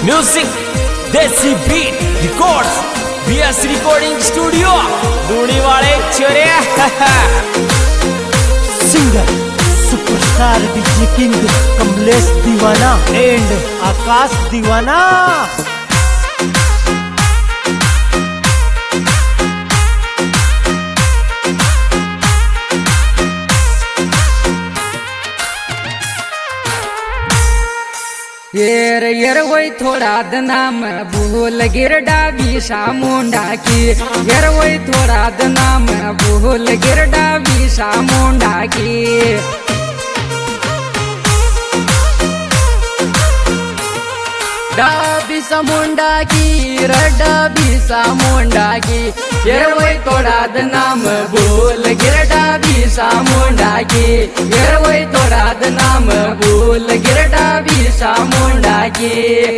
Music desi beat records BS recording studio Duni वाले चोरे singer superstar DJ king Kamlesh Deewana and आकाश दीवाना। यर वही थोड़ा दनाम भूल गिर डाबी शामुंडा की यर वही थोड़ा दनाम भूल गिर डाबी शामुंडा की डाबी सामुंडा की डाबी सामुंडा की यर वही थोड़ा दनाम भूल गिर डाबी सामुंडा की यर वही थोड़ा दनाम भूल गिर डाबी सामुंडा की।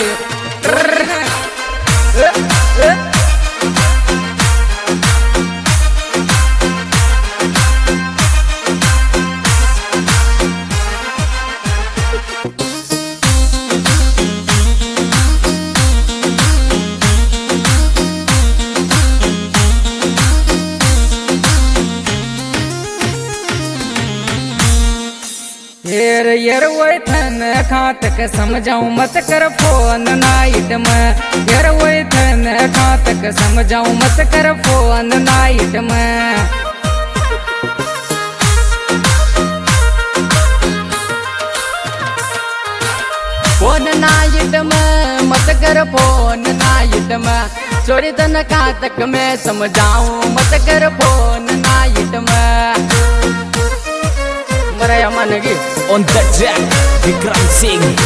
यर वही थन खातक समझाऊं मत कर फोन नाइट में यर वही थन खातक समझाऊं मत कर फोन नाइट में फोन नाइट में मत कर फोन नाइट में चोरी तन खातक में समझाऊं मत कर फोन नाइट में। On the track, Vikram Singh.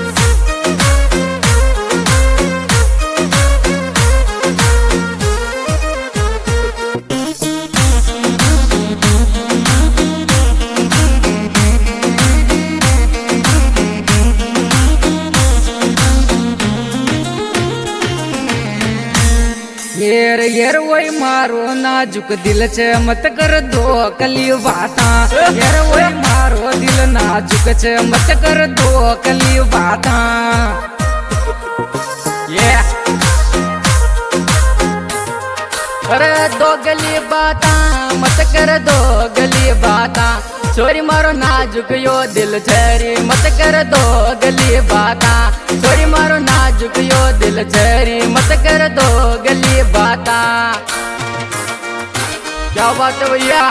यर वही मारो नाजुक दिल छे मत कर दो कली बाता यर वही मारो दिल नाजुक छे मत कर दो कली बाता। अरे दो गली बाता मत कर दो गली बाता चोरी मारो नाजुक यो दिल छेरी मत कर दो गली बाता चोरी मारो नाजुक यो दिल छेरी मत कर दो गली बाता। क्या बात है भैया।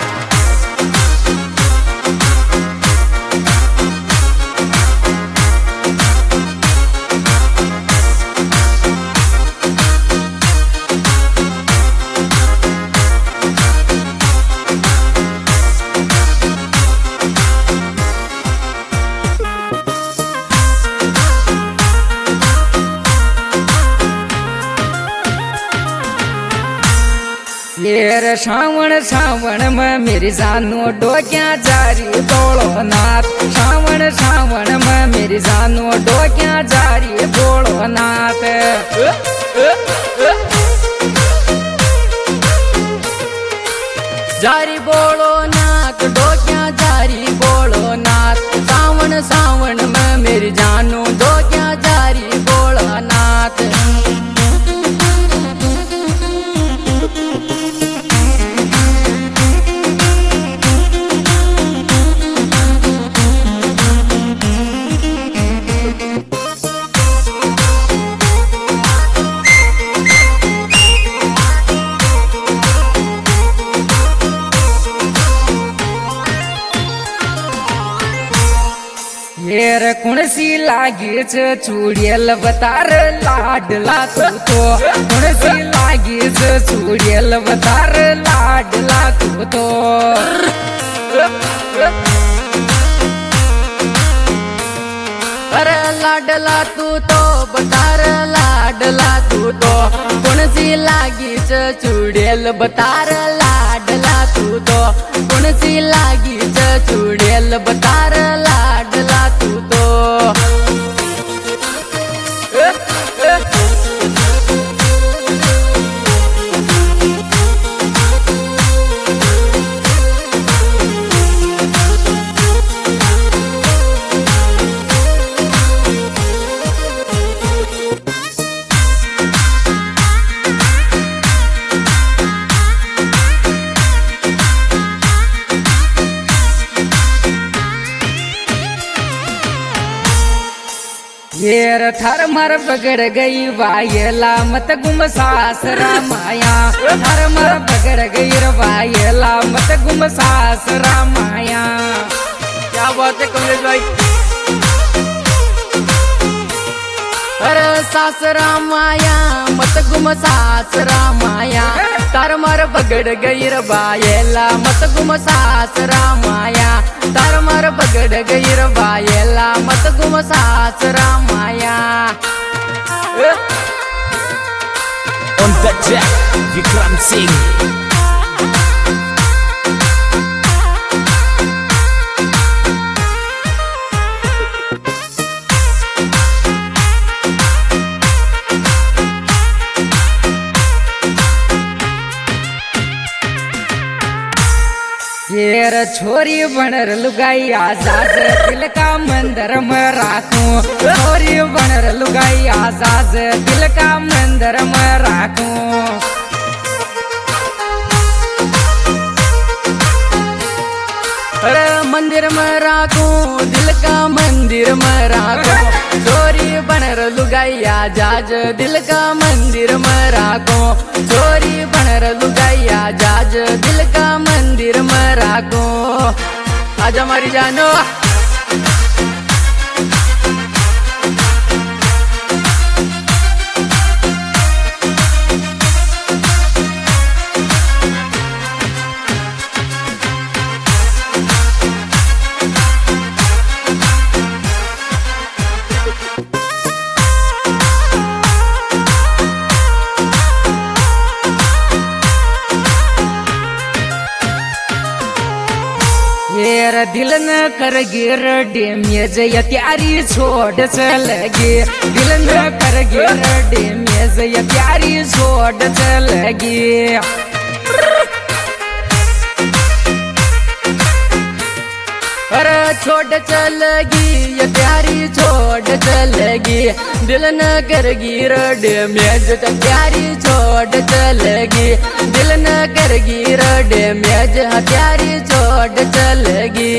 येर श्रावण श्रावण में मेरी जानू डोक्या जारी बोलो नाथ श्रावण श्रावण में मेरी जानू डोक्या जारी बोलो नाथ। जारी बोलो नाथ डोक्या जारी बोलो नाथ सावन सावन में मेरी जानू डोक्या जारी बोलो नाथ। येर कुणसी लागी चूड़ियल बतार लाडला तू तो कुणसी लागी चूड़ियल बतार लाडला तू तो। अरे लाडला तू तो बतार लाडला तू तो कुणसी लागी चूड़ियल बतार लाडला तू तो कुणसी लागी चूड़ियल बतार लाडला तू तो। शेर थर मर बगड़ गई वायला मत गुम सासरा माया थर मर बगड़ गई वायला मत गुम सासरा माया। क्या बात है कमलेश भाई। अरे सासरा माया मत गुम सासरा माया तार मर बगड़ गई बायला मत गुम सासरा माया तार मर बगड़ गई बायला मत गुम सासरा माया। On the track, Vikram Singh. शेर छोरी बनर लुगाई आजाद दिल का मंदिर में राखूं छोरी बनर लुगाई आजाद दिल का मंदिर में राखूं। अरे मंदिर में राखूं दिल का मंदिर में राखूं छोरी बनर लुगाई आजाद दिल का मंदिर में राखूं छोरी बनर लुगाई आजाद दिल का मंदिर में राखूं। आज हमारी जानो येर दिल न कर गिर डेमेज या त्यारी छोड़ चलगी दिल न कर गिर डेमेज या त्यारी छोड़ चलगी। अरे छोड़ चलगी ये प्यारी छोड़ चलगी दिल न कर गिर डेमेज प्यारी छोड़ चलगी दिल न कर गिर डेमेज प्यारी छोड़ चलगी।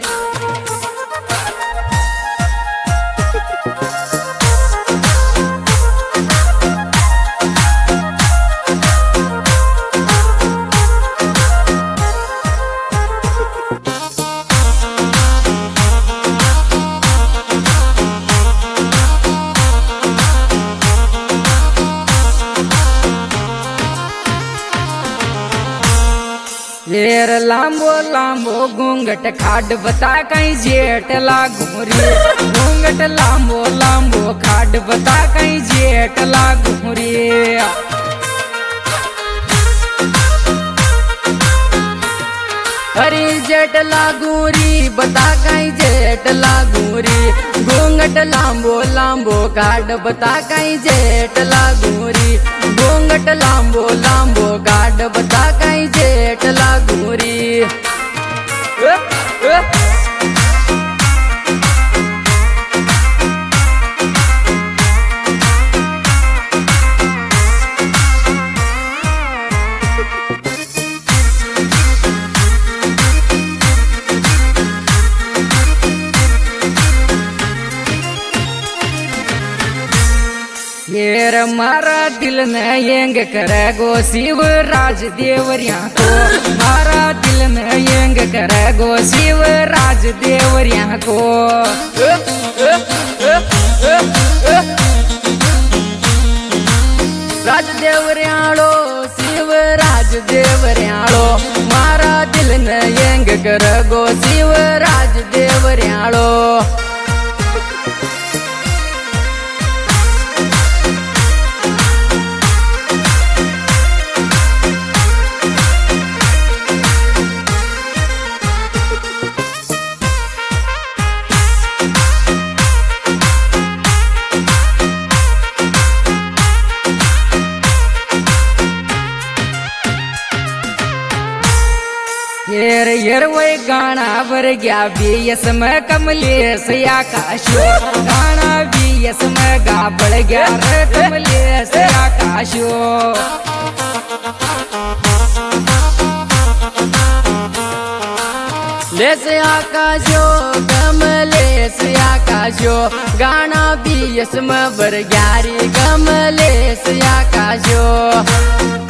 येर लांबो लांबो घूंघट खाड बता कहीं जेठ लागू रे घूंघट लांबो लांबो खाड बता कहीं जेठ लागू रे। अरे जेठ लागूरी बता कहीं जेठ लागूरी घूंघट लांबो लांबो खाड बता कहीं जेठ लागूरी घूंघट लांबो लांबो खाड बता कहीं जेठ लागूरी। येर मारा दिल न यंग करेगो शिव राज देवरिया को मारा दिल न यंग करेगो शिव राज देवरिया को। राज देवरियालो शिव राज देवरियालो मारा दिल न यंग करेगो शिव राज देवरियालो। येर येर वही गाना बर गया बीएस में कमलेश आकाशो गाना बीएस में गा बढ़ गया रे कमलेश आकाशो। लेस आकाशो कमलेश आकाश आकाशो गाना BS बर ग्यारी कमलेश आकाशो